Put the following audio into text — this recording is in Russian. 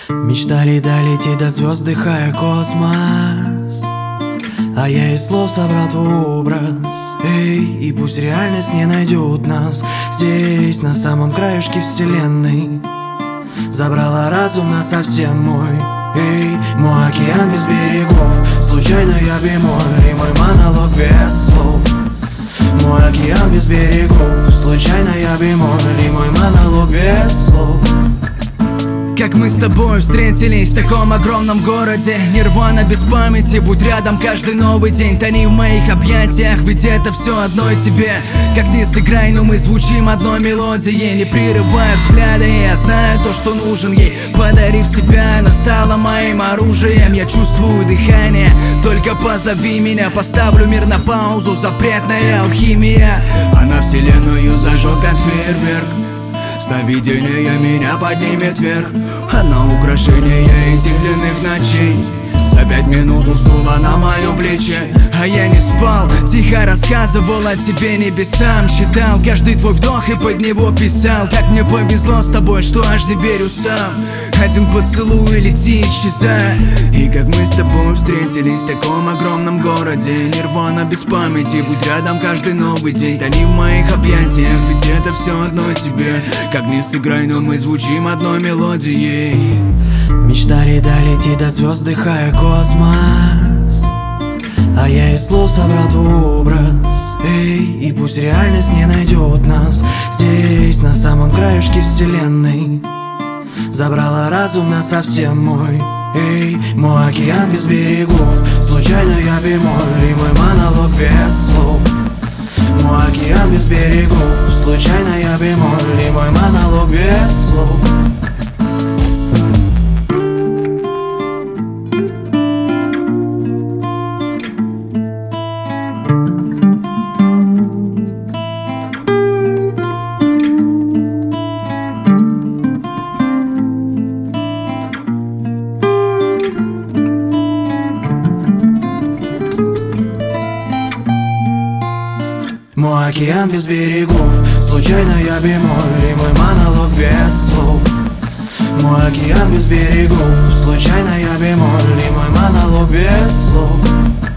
Мечтали долететь до звезд, дыхая космос, а я из слов собрал твой образ. Эй, и пусть реальность не найдет нас здесь, на самом краешке вселенной. Забрала разум на совсем мой. Эй, мой океан без берегов, случайная бемоль и мой монолог без слов. Мой океан без берегов, случайная бемоль и мой монолог без слов. Как мы с тобой встретились в таком огромном городе. Нирвана без памяти, будь рядом каждый новый день. Тони в моих объятиях, ведь это все одной тебе. Как ни сыграй, но мы звучим одной мелодией. Не прерывая взгляды, я знаю то, что нужен ей. Подарив себя, она стала моим оружием. Я чувствую дыхание, только позови меня. Поставлю мир на паузу, запретная алхимия. Она вселенную зажжет как фейерверк. Сновидение меня поднимет вверх. Она украшение этих длинных ночей. За 5 минут уснула на моем плече. А я не спал, тихо рассказывал о тебе небесам. Считал каждый твой вдох и под него писал. Как мне повезло с тобой, что аж не верю сам. Один поцелуй и лети, исчезай. И как мы с тобой встретились в таком огромном городе. Нирвана без памяти, будь рядом каждый новый день. Тони в моих объятиях, ведь это все одной тебе. Как ни сыграй, но мы звучим одной мелодией. Мечтали долететь до звезд, дыхая космос, а я из слов собрал твой образ. Эй, и пусть реальность не найдет нас здесь, на самом краешке вселенной. Забрала разум на совсем мой. Эй, мой океан без берегов, случайная бемоль и мой монолог без слов. Мой океан без берегов, случайная бемоль и мой монолог без слов. Мой океан без берегов, случайная бемоль и мой монолог без слов. Мой океан без берегов, случайная бемоль и мой монолог без слов.